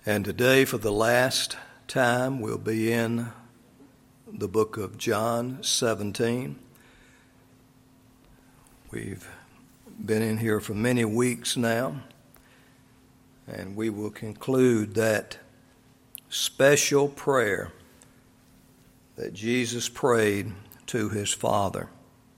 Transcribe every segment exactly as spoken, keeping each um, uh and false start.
And today, for the last time, we'll be in the book of John seventeen. We've been in here for many weeks now, and we will conclude that special prayer that Jesus prayed to his Father.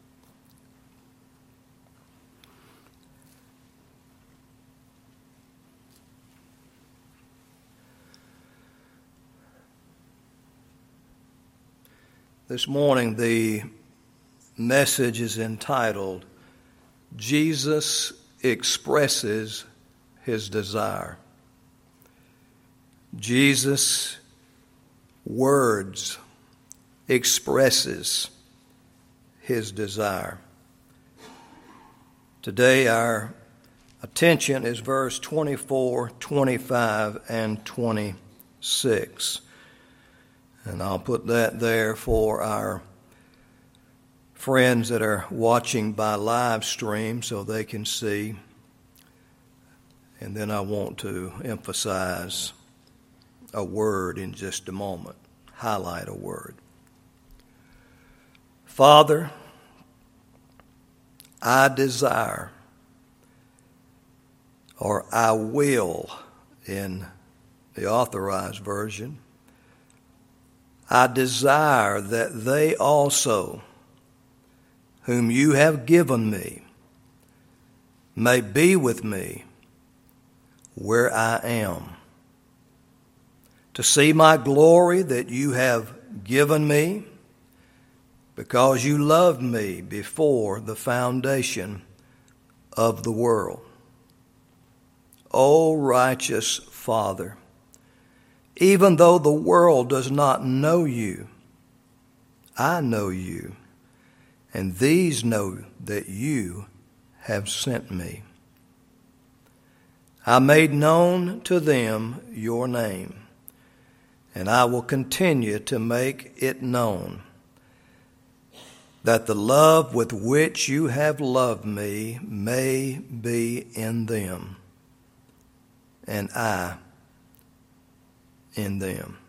This morning, the message is entitled, Jesus Expresses His Desire. Jesus' words expresses his desire. Today, our attention is verse twenty-four, twenty-five, and twenty-six. And I'll put that there for our friends that are watching by live stream so they can see. And then I want to emphasize a word in just a moment, highlight a word. Father, I desire, or I will in the Authorized Version, I desire that they also, whom you have given me, may be with me where I am, to see my glory that you have given me, because you loved me before the foundation of the world. O righteous Father, even though the world does not know you, I know you, and these know that you have sent me. I made known to them your name, and I will continue to make it known, that the love with which you have loved me may be in them, and I in them.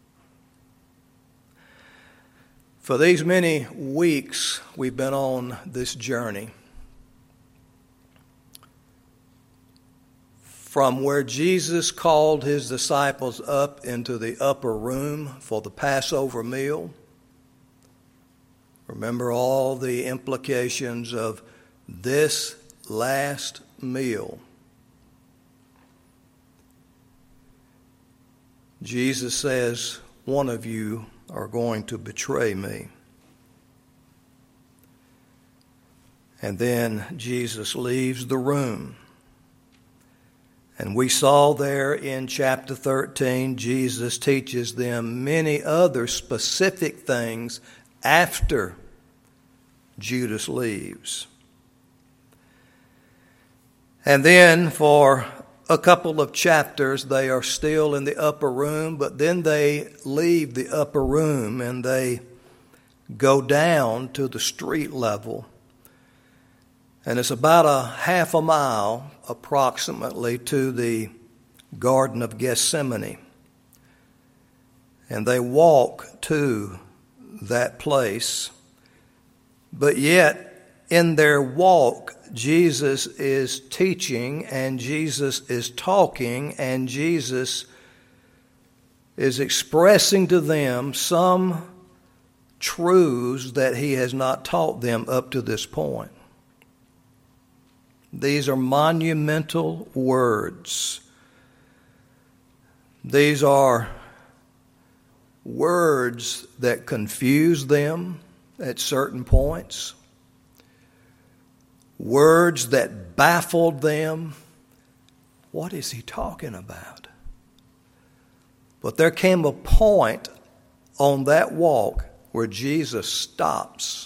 For these many weeks, we've been on this journey from where Jesus called his disciples up into the upper room for the Passover meal. Remember all the implications of this last meal. Jesus says, one of you are going to betray me. And then Jesus leaves the room. And we saw there in chapter thirteen, Jesus teaches them many other specific things after Judas leaves. And then for a couple of chapters, they are still in the upper room, but then they leave the upper room and they go down to the street level. And it's about a half a mile approximately to the Garden of Gethsemane. And they walk to that place. But yet, in their walk, Jesus is teaching and Jesus is talking and Jesus is expressing to them some truths that he has not taught them up to this point. These are monumental words. These are words that confuse them at certain points. Words that baffled them. What is he talking about? But there came a point on that walk where Jesus stops.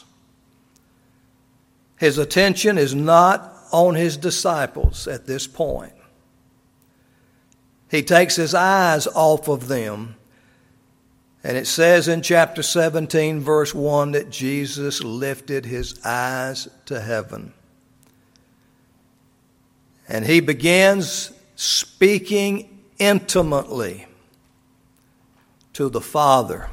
His attention is not on his disciples at this point. He takes his eyes off of them. And it says in chapter seventeen, verse one, that Jesus lifted his eyes to heaven. And he begins speaking intimately to the Father.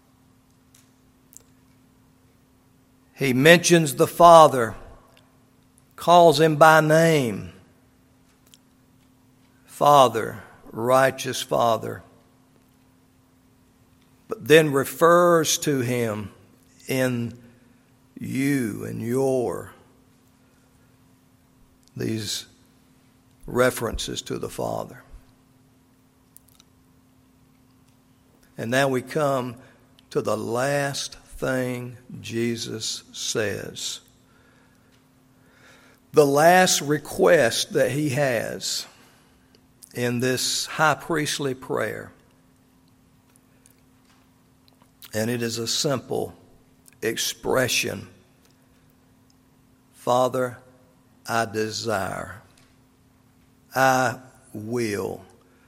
He mentions the Father, calls him by name. Father, righteous Father. But then refers to him in you and your. These references to the Father. And now we come to the last thing Jesus says. The last request that he has in this high priestly prayer. And it is a simple expression. Father, I desire. I will.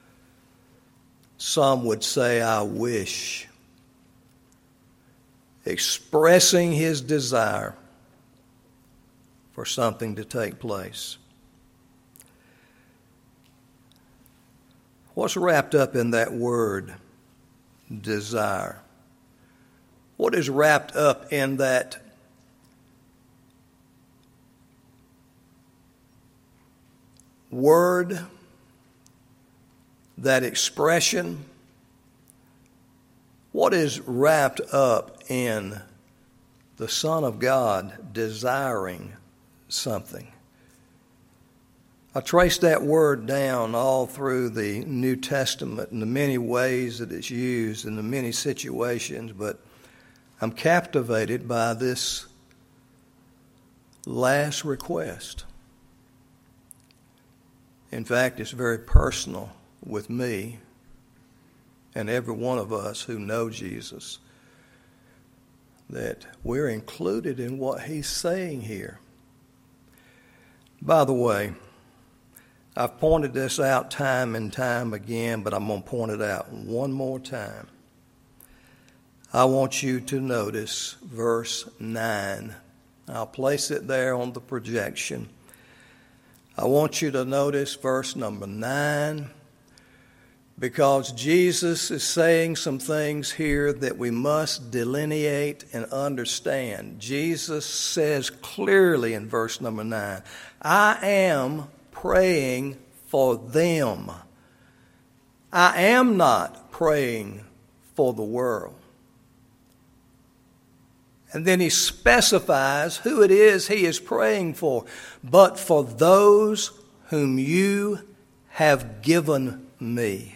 Some would say, I wish. Expressing his desire for something to take place. What's wrapped up in that word, desire? What is wrapped up in that word, that expression? What is wrapped up in the Son of God desiring something? I traced that word down all through the New Testament in the many ways that it's used in the many situations, but I'm captivated by this last request. In fact, it's very personal with me and every one of us who know Jesus, that we're included in what he's saying here. By the way, I've pointed this out time and time again, but I'm going to point it out one more time. I want you to notice verse nine. I'll place it there on the projection. I want you to notice verse number nine, because Jesus is saying some things here that we must delineate and understand. Jesus says clearly in verse number nine, I am praying for them. I am not praying for the world. And then he specifies who it is he is praying for. But for those whom you have given me.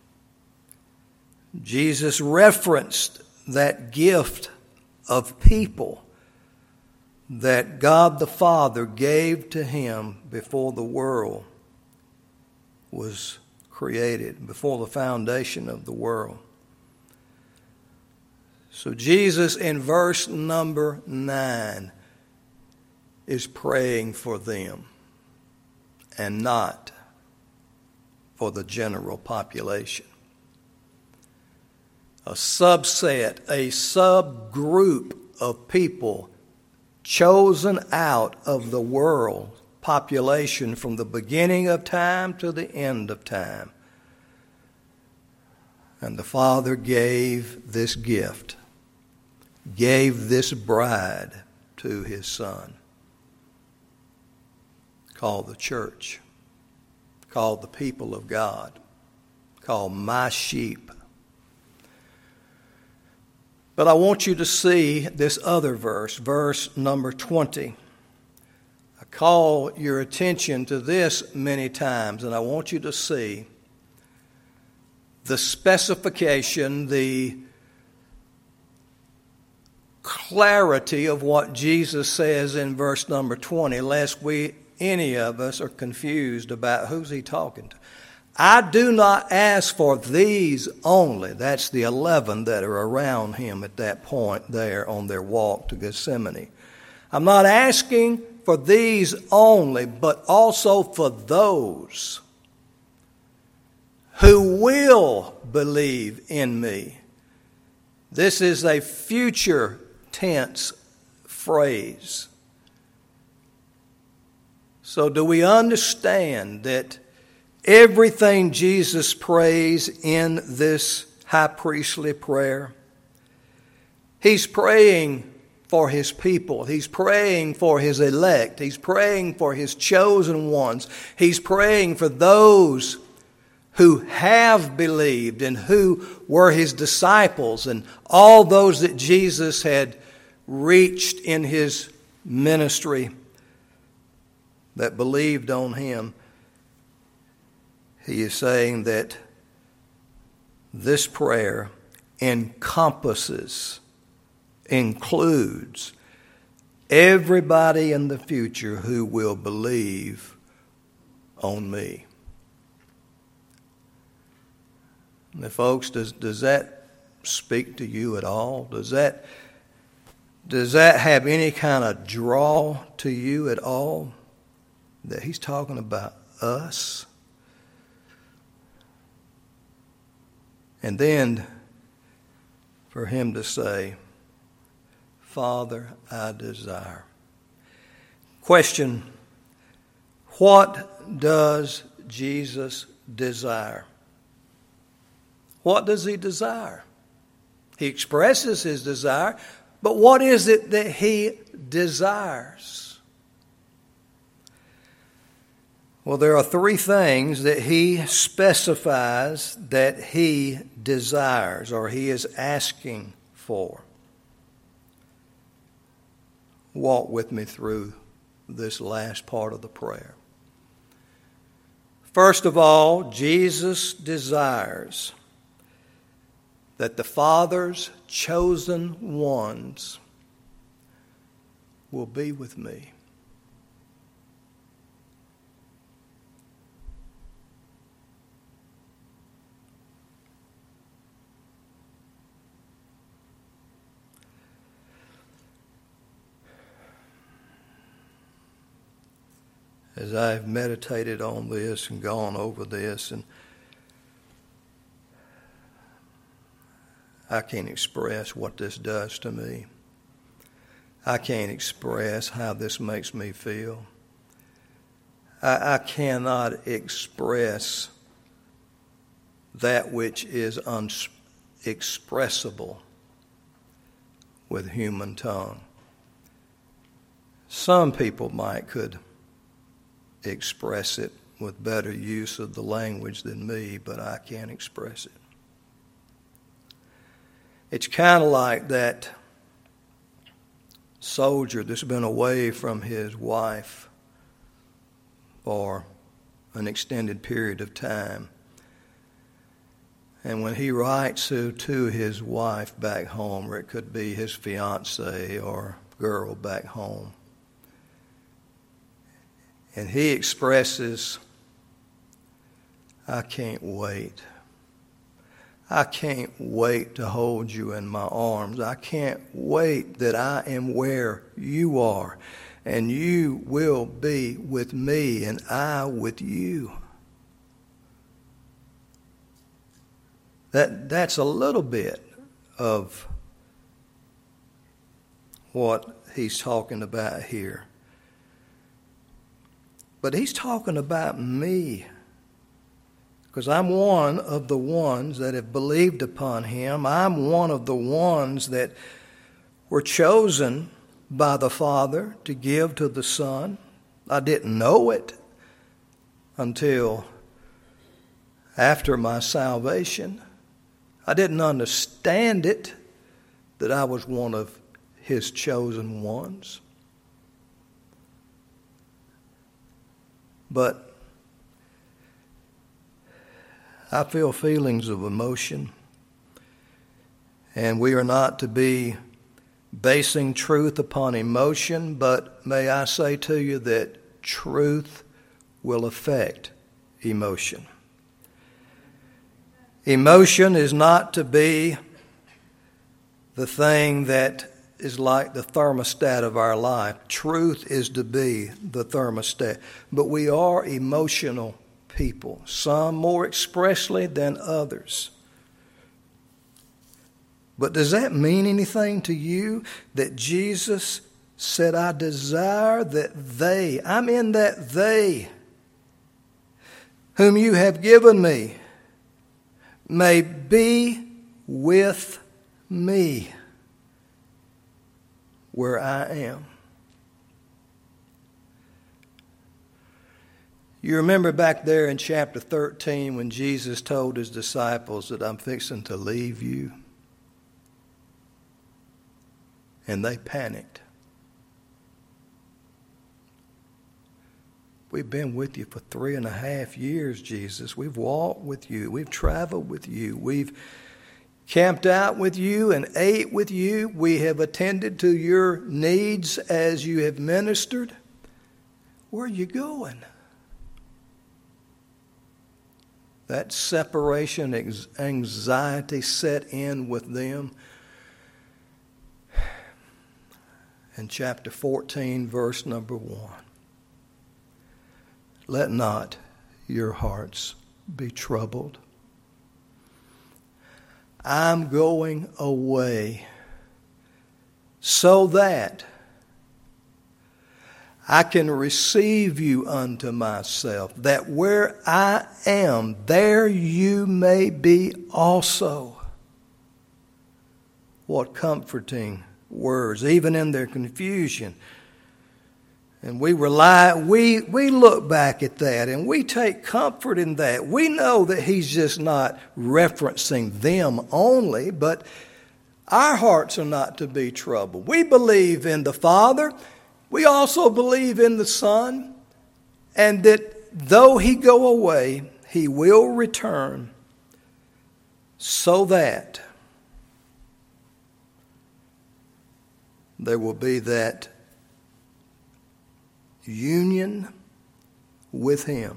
Jesus referenced that gift of people that God the Father gave to him before the world was created, before the foundation of the world. So Jesus in verse number nine is praying for them and not for the general population. A subset, a subgroup of people chosen out of the world population from the beginning of time to the end of time. And the Father gave this gift, gave this bride to his Son, called the church, called the people of God, called my sheep. But I want you to see this other verse, verse number twenty. I call your attention to this many times, and I want you to see the specification, the clarity of what Jesus says in verse number twenty, lest we, any of us, are confused about who's he talking to. I do not ask for these only. That's the eleven that are around him at that point there on their walk to Gethsemane. I'm not asking for these only, but also for those who will believe in me. This is a future tense phrase. So do we understand that everything Jesus prays in this high priestly prayer, he's praying for his people. He's praying for his elect. He's praying for his chosen ones. He's praying for those who have believed and who were his disciples and all those that Jesus had reached in his ministry that believed on him. He is saying that this prayer encompasses, includes everybody in the future who will believe on me. Now, folks, does, does that speak to you at all? Does that, does that have any kind of draw to you at all? That he's talking about us? And then for him to say, Father, I desire. Question, what does Jesus desire? What does he desire? He expresses his desire, but what is it that he desires? Well, there are three things that he specifies that he desires or he is asking for. Walk with me through this last part of the prayer. First of all, Jesus desires that the Father's chosen ones will be with me. As I've meditated on this and gone over this, and I can't express what this does to me. I can't express how this makes me feel. I, I cannot express that which is unexpressible with human tongue. Some people might could express it with better use of the language than me, but I can't express it. It's kind of like that soldier that's been away from his wife for an extended period of time. And when he writes to, to his wife back home, or it could be his fiance or girl back home, and he expresses, I can't wait. I can't wait to hold you in my arms. I can't wait that I am where you are, and you will be with me, and I with you. That that's a little bit of what he's talking about here. But he's talking about me, because I'm one of the ones that have believed upon him. I'm one of the ones that were chosen by the Father to give to the Son. I didn't know it until after my salvation. I didn't understand it, that I was one of his chosen ones. But I feel feelings of emotion, and we are not to be basing truth upon emotion, but may I say to you that truth will affect emotion. Emotion is not to be the thing that is like the thermostat of our life. Truth is to be the thermostat. But we are emotional people, some more expressly than others. But does that mean anything to you that Jesus said, I desire that they, I'm in that they, whom you have given me, may be with me where I am. You remember back there in chapter thirteen when Jesus told his disciples that I'm fixing to leave you? And they panicked. We've been with you for three and a half years, Jesus. We've walked with you. We've traveled with you. We've camped out with you and ate with you. We have attended to your needs as you have ministered. Where are you going? That separation anxiety set in with them. In chapter fourteen, verse number one. Let not your hearts be troubled. I'm going away so that I can receive you unto myself, that where I am, there you may be also. What comforting words, even in their confusion. And we rely, we, we look back at that and we take comfort in that. We know that he's just not referencing them only, but our hearts are not to be troubled. We believe in the Father. We also believe in the Son, and that though he go away, he will return so that there will be that union with him.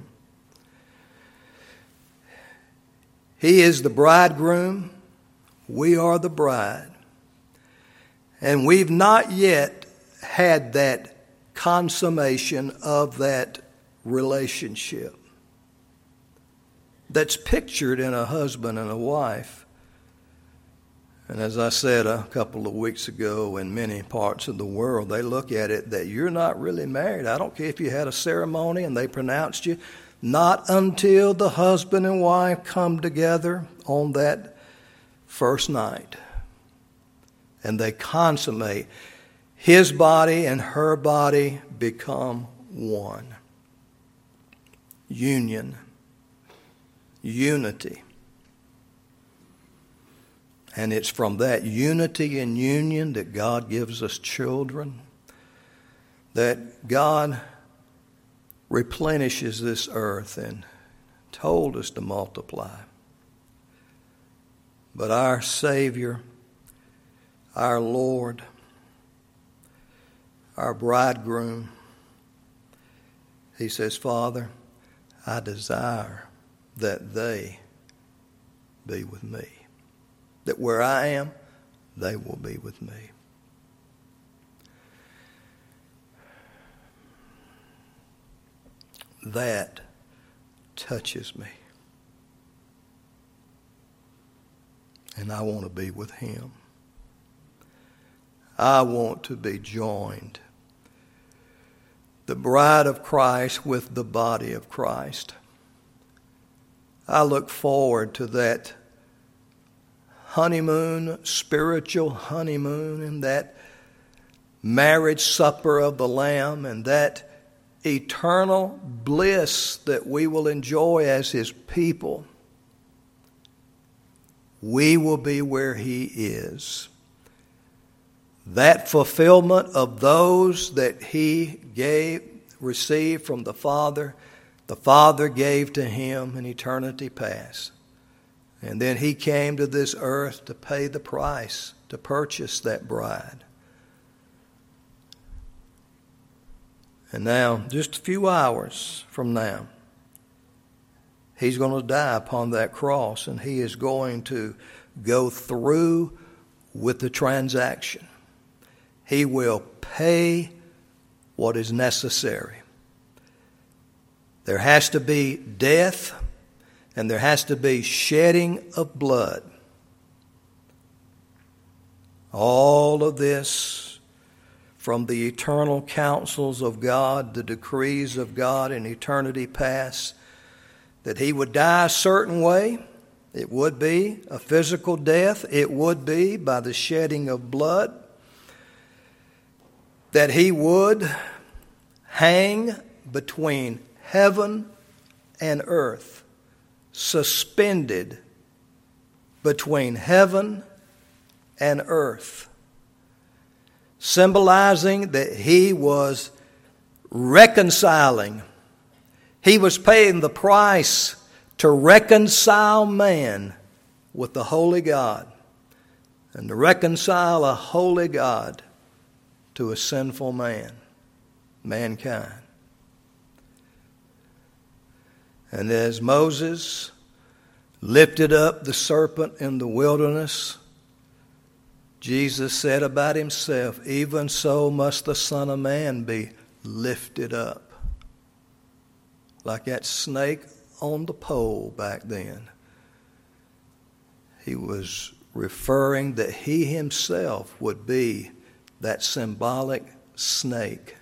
He is the bridegroom. We are the bride. And we've not yet had that consummation of that relationship that's pictured in a husband and a wife. And as I said a couple of weeks ago, in many parts of the world, they look at it that you're not really married. I don't care if you had a ceremony and they pronounced you. Not until the husband and wife come together on that first night. And they consummate. His body and her body become one. Union. Unity. And it's from that unity and union that God gives us children, that God replenishes this earth and told us to multiply. But our Savior, our Lord, our bridegroom, he says, Father, I desire that they be with me. That where I am, they will be with me. That touches me. And I want to be with him. I want to be joined. The bride of Christ with the body of Christ. I look forward to that honeymoon, spiritual honeymoon, and that marriage supper of the Lamb, and that eternal bliss that we will enjoy as his people. We will be where he is. That fulfillment of those that he gave, received from the Father, the Father gave to him in eternity past. And then he came to this earth to pay the price, to purchase that bride. And now, just a few hours from now, he's going to die upon that cross, and he is going to go through with the transaction. He will pay what is necessary. There has to be death, and there has to be shedding of blood. All of this from the eternal counsels of God, the decrees of God in eternity past, that he would die a certain way. It would be a physical death. It would be by the shedding of blood. That he would hang between heaven and earth, suspended between heaven and earth, symbolizing that he was reconciling. He was paying the price to reconcile man with the holy God, and to reconcile a holy God to a sinful man, mankind. And as Moses lifted up the serpent in the wilderness, Jesus said about himself, even so must the Son of Man be lifted up. Like that snake on the pole back then. He was referring that he himself would be that symbolic snake.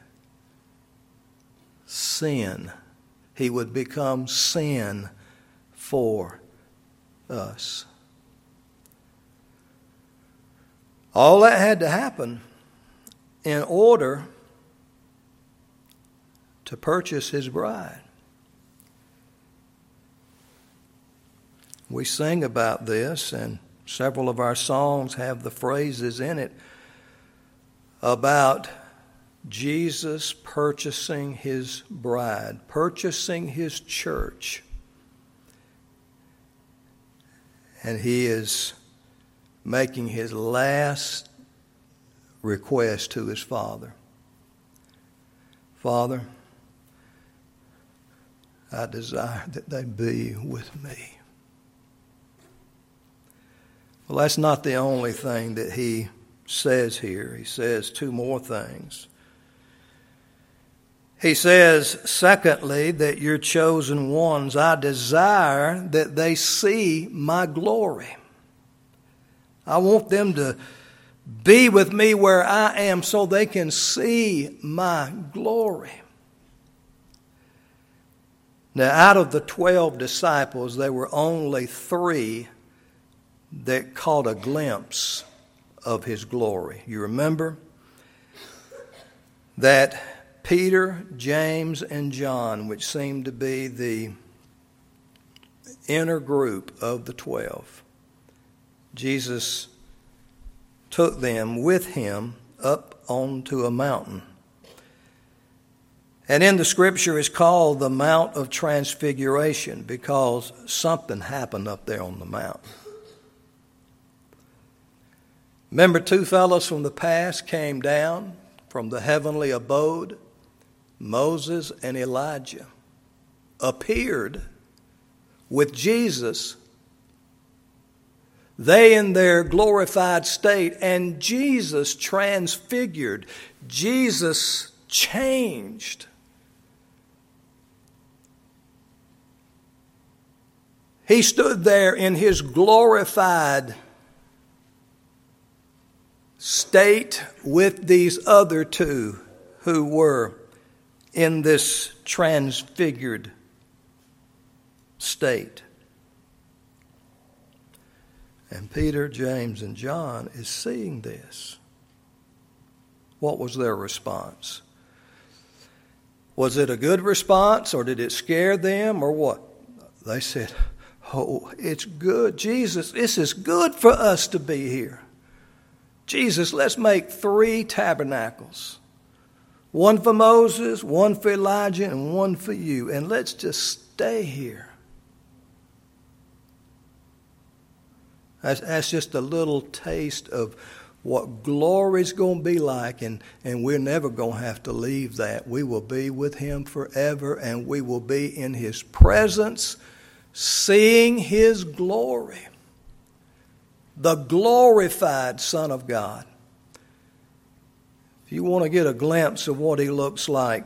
Sin. He would become sin for us. All that had to happen in order to purchase his bride. We sing about this, and several of our songs have the phrases in it about Jesus purchasing his bride, purchasing his church. And he is making his last request to his Father. Father, I desire that they be with me. Well, that's not the only thing that he says here. He says two more things. He says, secondly, that your chosen ones, I desire that they see my glory. I want them to be with me where I am so they can see my glory. Now, out of the twelve disciples, there were only three that caught a glimpse of his glory. You remember that Peter, James, and John, which seemed to be the inner group of the twelve, Jesus took them with him up onto a mountain. And in the scripture is called the Mount of Transfiguration because something happened up there on the mountain. Remember, two fellows from the past came down from the heavenly abode. Moses and Elijah appeared with Jesus, they in their glorified state, and Jesus transfigured. Jesus changed. He stood there in his glorified state with these other two who were in this transfigured state. And Peter, James, and John is seeing this. What was their response? Was it a good response, or did it scare them, or what? They said, oh, it's good. Jesus, this is good for us to be here. Jesus, let's make three tabernacles. One for Moses, one for Elijah, and one for you. And let's just stay here. That's, that's just a little taste of what glory's going to be like. And, and we're never going to have to leave that. We will be with him forever, and we will be in his presence, seeing his glory. The glorified Son of God. If you want to get a glimpse of what he looks like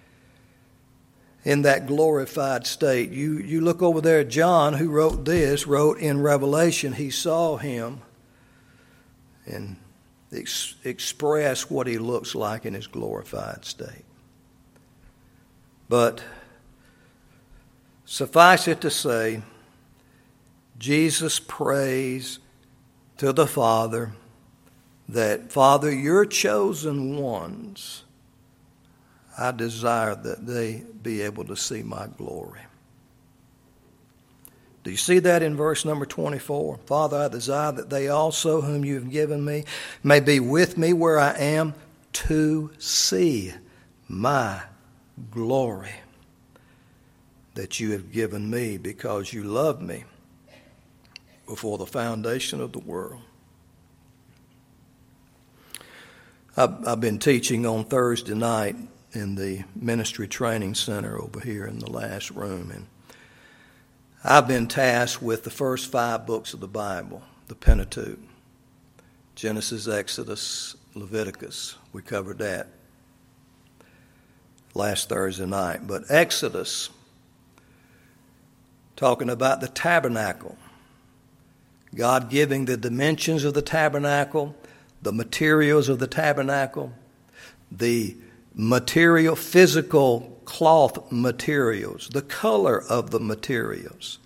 in that glorified state, you, you look over there at John, who wrote this, wrote in Revelation, he saw him and ex- expressed what he looks like in his glorified state. But Suffice it to say, Jesus prays to the Father that, Father, your chosen ones, I desire that they be able to see my glory. Do you see that in verse number twenty-four? Father, I desire that they also, whom you have given me, may be with me where I am, to see my glory that you have given me, because you loved me before the foundation of the world. I've, I've been teaching on Thursday night in the Ministry Training Center over here in the last room, and I've been tasked with the first five books of the Bible, the Pentateuch, Genesis, Exodus, Leviticus. We covered that last Thursday night. But Exodus, talking about the tabernacle, God giving the dimensions of the tabernacle, the materials of the tabernacle, the material, physical cloth materials, the color of the materials,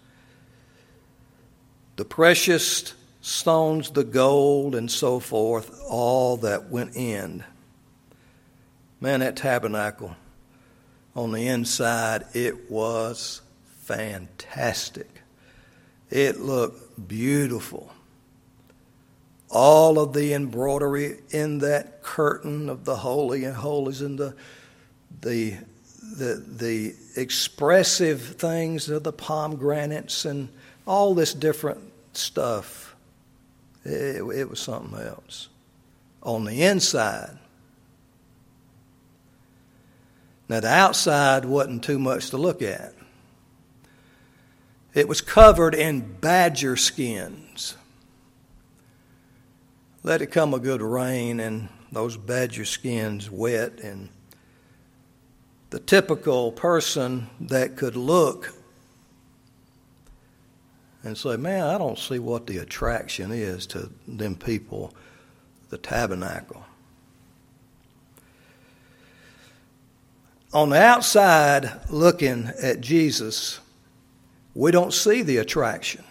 the precious stones, the gold, and so forth, all that went in. Man, that tabernacle on the inside, it was fantastic. It looked beautiful. All of the embroidery in that curtain of the Holy and Holies, and the the the the expressive things of the pomegranates and all this different stuff. It, it was something else. On the inside. Now the outside wasn't too much to look at. It was covered in badger skins. Let it come a good rain and those badger skins wet, and the typical person that could look and say, man, I don't see what the attraction is to them people, the tabernacle. On the outside, looking at Jesus, we don't see the attraction.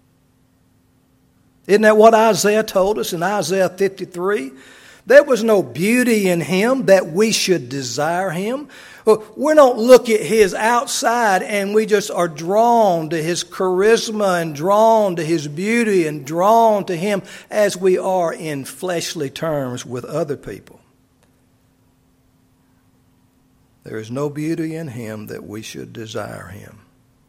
Isn't that what Isaiah told us in Isaiah fifty-three? There was no beauty in him that we should desire him. We don't look at his outside and we just are drawn to his charisma and drawn to his beauty and drawn to him as we are in fleshly terms with other people. There is no beauty in him that we should desire him.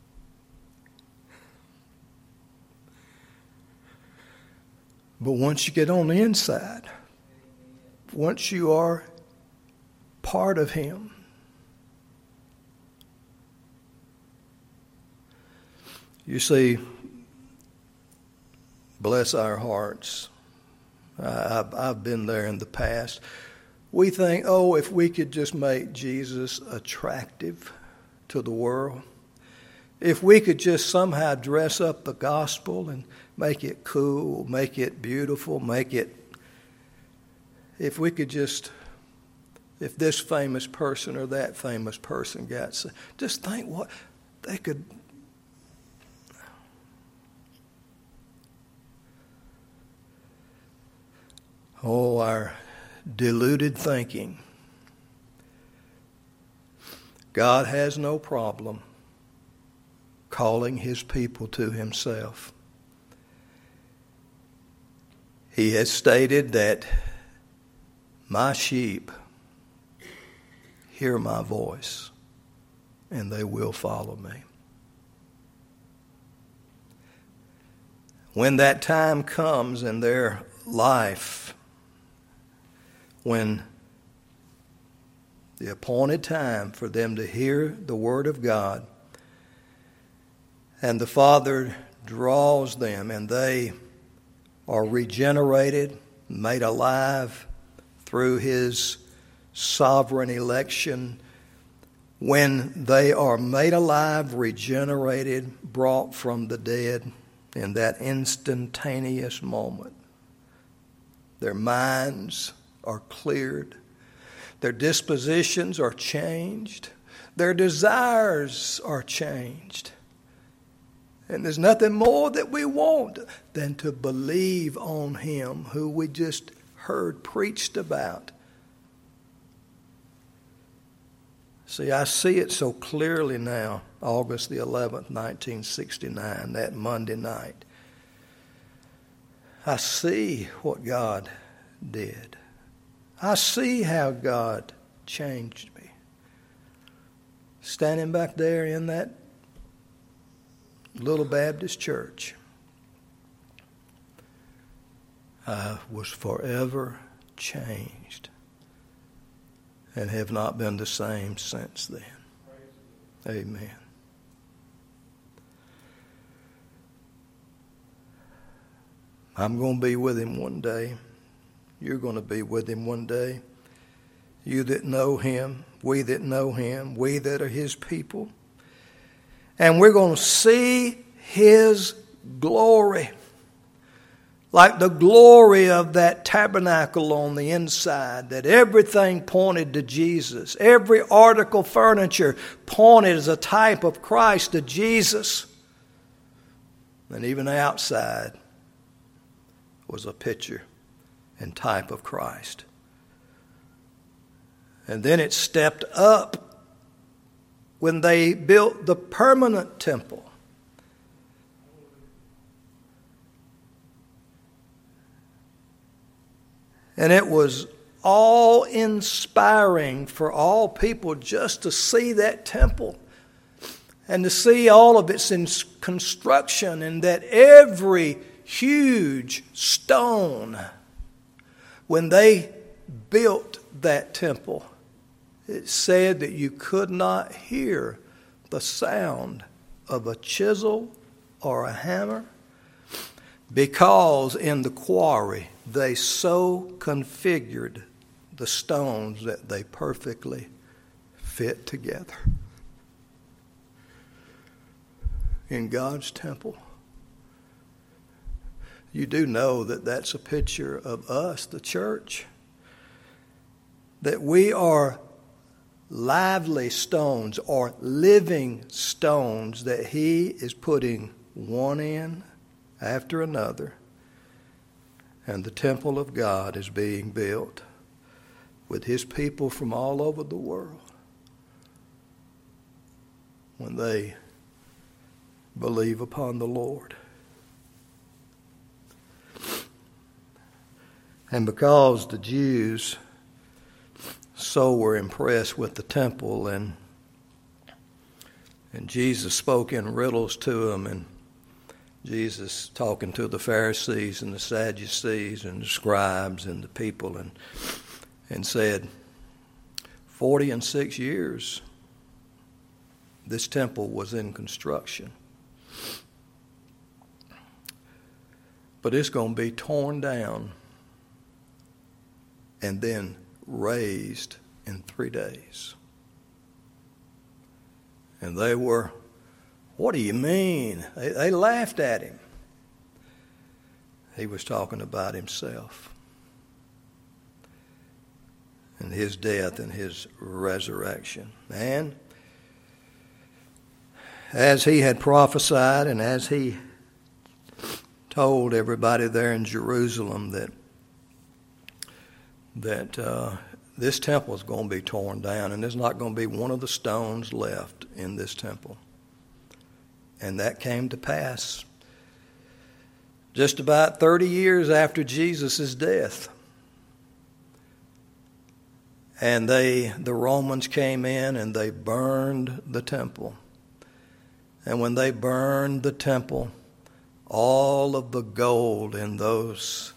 But once you get on the inside, once you are part of him, you see, bless our hearts. I've, I've been there in the past. We think, oh, if we could just make Jesus attractive to the world, if we could just somehow dress up the gospel and make it cool, make it beautiful, make it, if we could just, if this famous person or that famous person got, just think what they could. Oh, our deluded thinking. God has no problem calling his people to himself. He has stated that my sheep hear my voice and they will follow me. When that time comes in their life, when the appointed time for them to hear the word of God, and the Father draws them and they are regenerated, made alive through his sovereign election, when they are made alive, regenerated, brought from the dead in that instantaneous moment, their minds are cleared, their dispositions are changed, Their desires are changed. And there's nothing more that we want than to believe on Him who we just heard preached about. See, I see it so clearly now, August the eleventh, nineteen sixty-nine, that Monday night. I see what God did. I see how God changed me. Standing back there in that little Baptist church, I was forever changed and have not been the same since then. Amen. I'm going to be with Him one day. You're going to be with Him one day. You that know Him, we that know Him, we that are His people. And we're going to see His glory. Like the glory of that tabernacle on the inside, that everything pointed to Jesus. Every article of furniture pointed as a type of Christ to Jesus. And even the outside was a picture and type of Christ. And then it stepped up when they built the permanent temple. And it was awe-inspiring for all people just to see that temple and to see all of its construction, and that every huge stone, when they built that temple, it said that you could not hear the sound of a chisel or a hammer, because in the quarry they so configured the stones that they perfectly fit together. In God's temple, you do know that that's a picture of us, the church, that we are lively stones or living stones that He is putting one in after another, and the temple of God is being built with His people from all over the world when they believe upon the Lord. And because the Jews so were impressed with the temple, and and Jesus spoke in riddles to them, and Jesus talking to the Pharisees and the Sadducees and the scribes and the people, and and said, forty and six years this temple was in construction. But it's going to be torn down and then raised in three days. And they were, what do you mean? They, they laughed at Him. He was talking about Himself and His death and His resurrection. And as He had prophesied, and as He told everybody there in Jerusalem that that uh, this temple is going to be torn down, and there's not going to be one of the stones left in this temple. And that came to pass just about thirty years after Jesus' death. And they, the Romans came in and they burned the temple. And when they burned the temple, all of the gold in those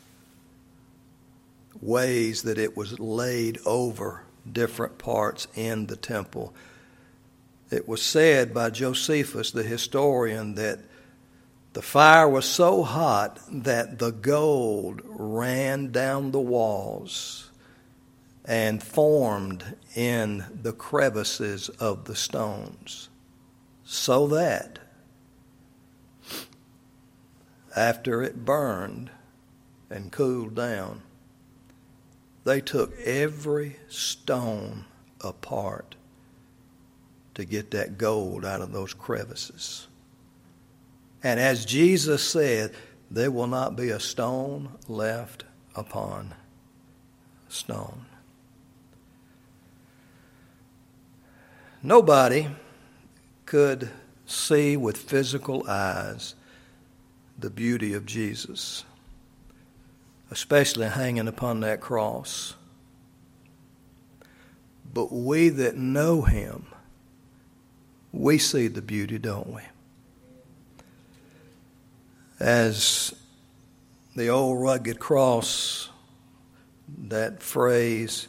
ways that it was laid over different parts in the temple, it was said by Josephus, the historian, that the fire was so hot that the gold ran down the walls and formed in the crevices of the stones, so that after it burned and cooled down, they took every stone apart to get that gold out of those crevices. And as Jesus said, there will not be a stone left upon stone. Nobody could see with physical eyes the beauty of Jesus, especially hanging upon that cross. But we that know him, we see the beauty, don't we? As the old rugged cross, that phrase,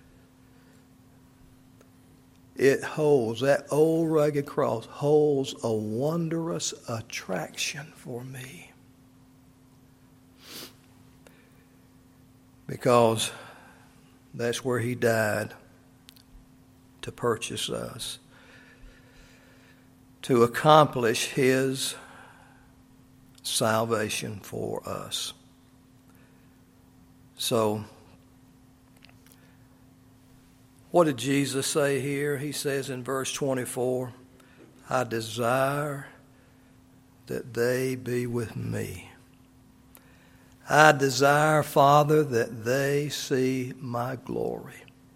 it holds, that old rugged cross holds a wondrous attraction for me. Because that's where he died to purchase us, to accomplish his salvation for us. So, what did Jesus say here? He says in verse twenty-four, I desire that they be with me. I desire, Father, that they see my glory.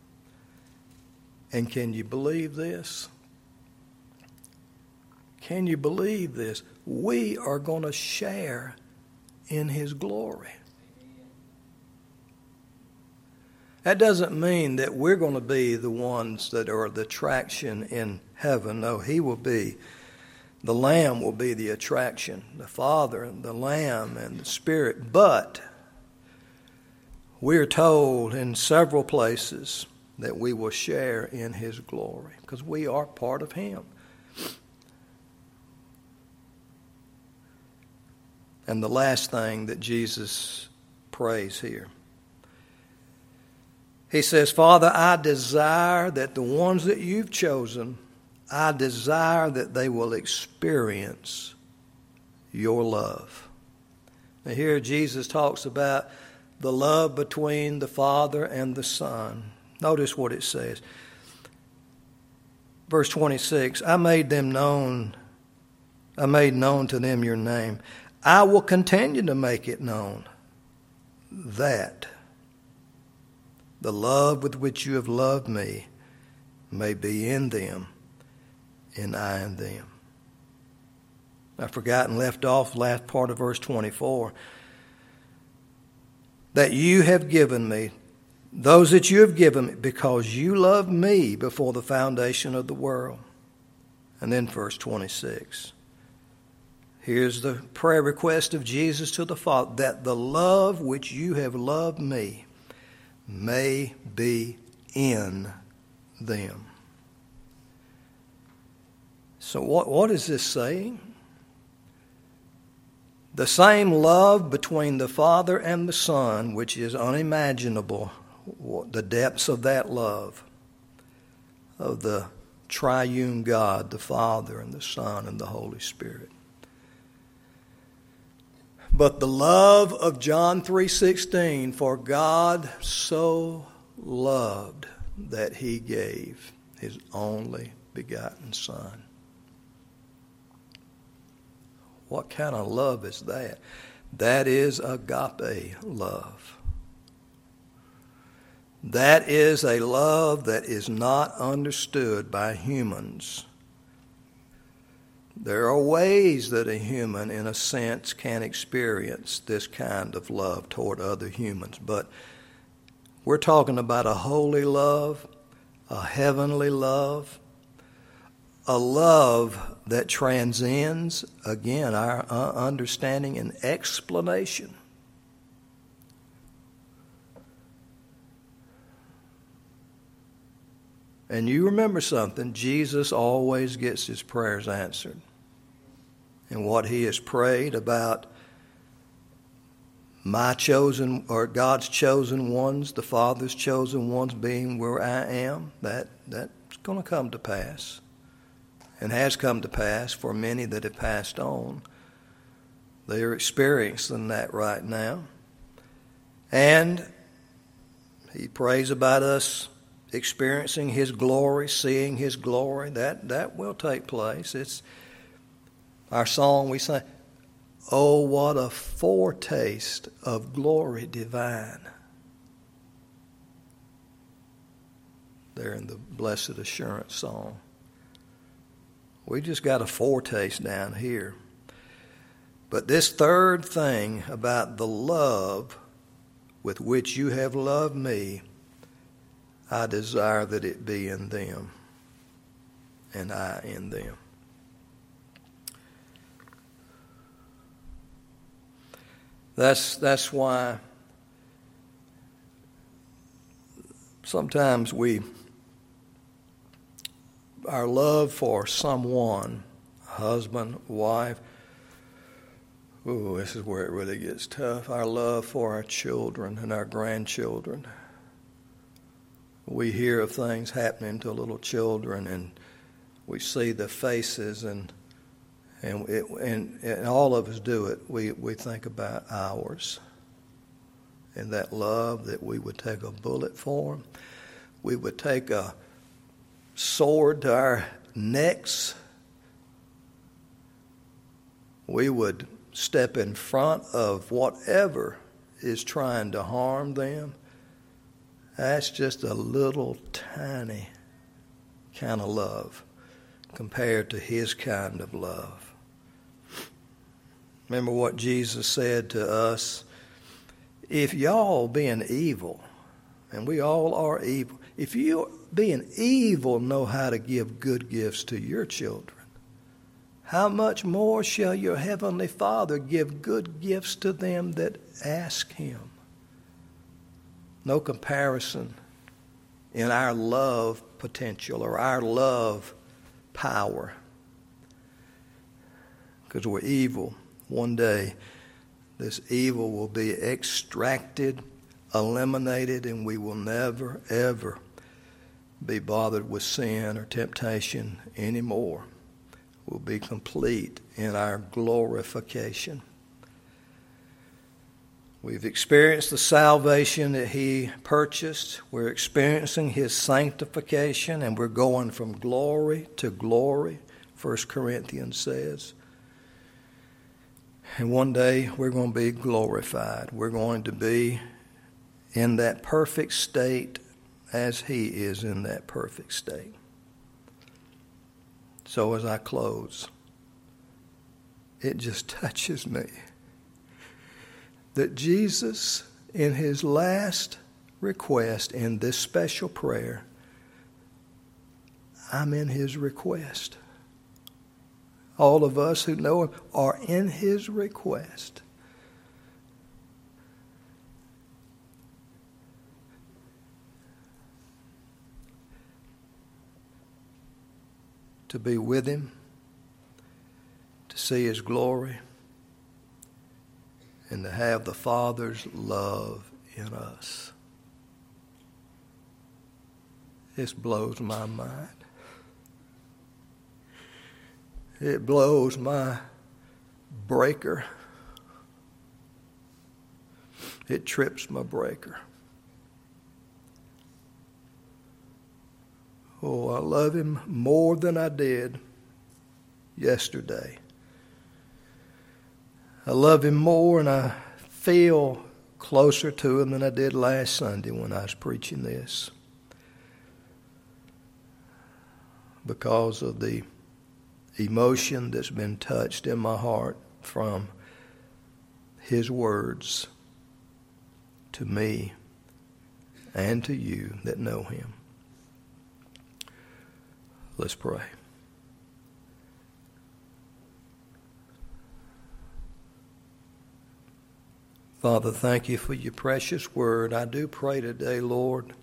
And can you believe this? Can you believe this? We are going to share in his glory. That doesn't mean that we're going to be the ones that are the attraction in heaven. No, he will be. The Lamb will be the attraction. The Father and the Lamb and the Spirit. But we're told in several places that we will share in his glory because we are part of him. And the last thing that Jesus prays here, he says, Father, I desire that the ones that you've chosen, I desire that they will experience your love. Now here Jesus talks about the love between the Father and the Son. Notice what it says. Verse twenty-six, I made them known, I made known to them your name. I will continue to make it known that the love with which you have loved me may be in them and I in them. I've forgotten, left off last part of verse twenty-four. That you have given me, those that you have given me, because you loved me before the foundation of the world. And then verse twenty-six. Here's the prayer request of Jesus to the Father, that the love which you have loved me may be in them. So what, what is this saying? The same love between the Father and the Son, which is unimaginable, the depths of that love, of the triune God, the Father and the Son and the Holy Spirit. But the love of John three sixteen, for God so loved that he gave his only begotten Son. What kind of love is that? That is agape love. That is a love that is not understood by humans. There are ways that a human, in a sense, can experience this kind of love toward other humans. But we're talking about a holy love, a heavenly love, a love that transcends, again, our understanding and explanation. And you remember something, Jesus always gets his prayers answered. And what he has prayed about my chosen, or God's chosen ones, the Father's chosen ones being where I am, that that's going to come to pass. And has come to pass for many that have passed on. They are experiencing that right now. And he prays about us experiencing His glory, seeing His glory. That, that will take place. It's our song we say, "Oh, what a foretaste of glory divine." There in the Blessed Assurance song. We just got a foretaste down here. But this third thing about the love with which you have loved me, I desire that it be in them, and I in them. That's, that's why sometimes we, our love for someone, husband, wife, ooh, this is where it really gets tough. Our love for our children and our grandchildren. We hear of things happening to little children, and we see the faces, and and it, and, and all of us do it. We we think about ours, and that love that we would take a bullet for them. We would take a sword to our necks. We would step in front of whatever is trying to harm them. That's just a little tiny kind of love compared to His kind of love. Remember what Jesus said to us? If y'all being evil, and we all are evil, if you being evil know how to give good gifts to your children, how much more shall your heavenly Father give good gifts to them that ask Him? No comparison in our love potential or our love power. Because we're evil. One day, this evil will be extracted, eliminated, and we will never, ever be bothered with sin or temptation anymore. We'll be complete in our glorification. We've experienced the salvation that He purchased. We're experiencing His sanctification, and we're going from glory to glory, First Corinthians says. And one day we're going to be glorified. We're going to be in that perfect state as He is in that perfect state. So as I close, it just touches me that Jesus, in His last request in this special prayer, I'm in His request. All of us who know Him are in His request. To be with Him, to see His glory, and to have the Father's love in us. This blows my mind. It blows my breaker. It trips my breaker. Oh, I love Him more than I did yesterday. I love Him more, and I feel closer to Him than I did last Sunday when I was preaching this, because of the emotion that's been touched in my heart from His words to me and to you that know Him. Let's pray. Father, thank You for Your precious word. I do pray today, Lord,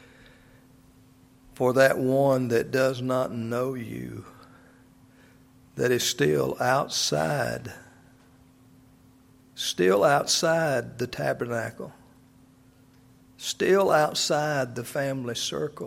for that one that does not know You, that is still outside, still outside the tabernacle, still outside the family circle.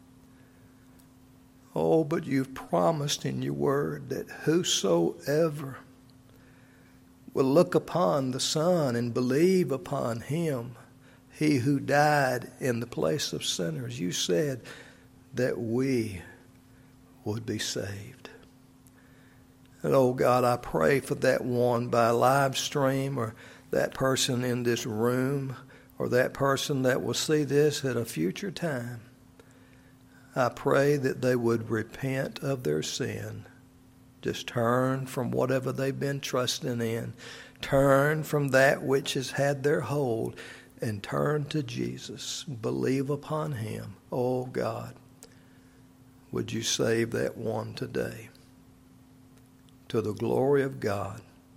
Oh, but You've promised in Your word that whosoever will look upon the Son and believe upon Him, He who died in the place of sinners. You said that we would be saved. And oh God, I pray for that one by live stream, or that person in this room, or that person that will see this at a future time. I pray that they would repent of their sin. Just turn from whatever they've been trusting in. Turn from that which has had their hold and turn to Jesus. Believe upon him. Oh God, would you save that one today? To the glory of God.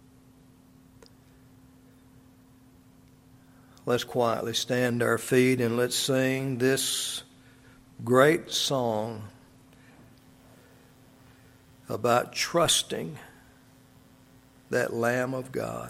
Let's quietly stand to our feet and let's sing this great song about trusting that Lamb of God.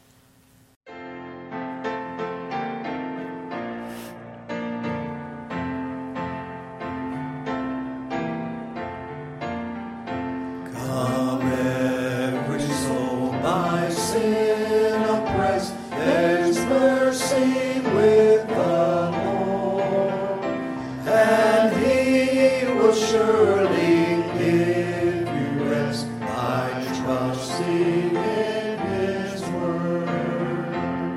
Come every soul by sin oppressed, there's mercy with the Lord, and he will surely give you rest by trusting in his word.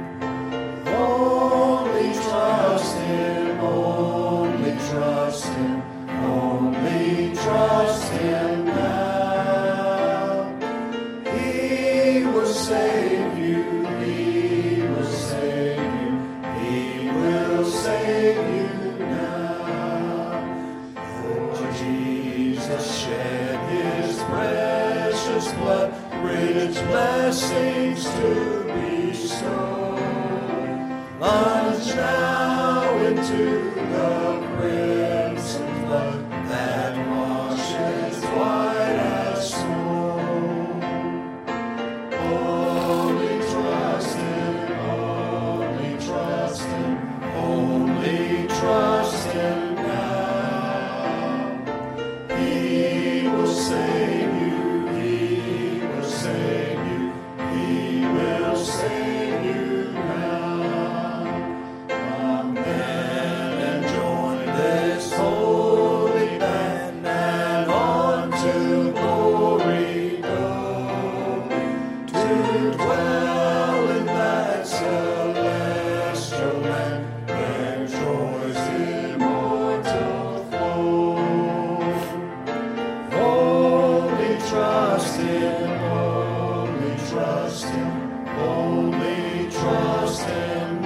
Only trust him, only trust him, only trust him now. He will save you, he will save you, he will save you now. For Jesus shed his precious blood, rich blessings to bestow. Plunge now into the crimson flood that washes white as snow. Only trust him, only trust him, only trust him now. He will save you, he will save you, he will save you now. Come then and join this holy band, and on to glory go, to dwell in that celestial land where joys immortal flow. Only trust him, only trust him, only trust him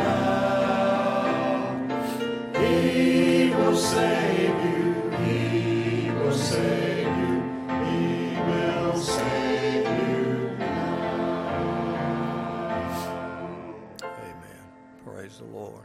now. He will save you, he will save you, he will save you now. Amen. Praise the Lord.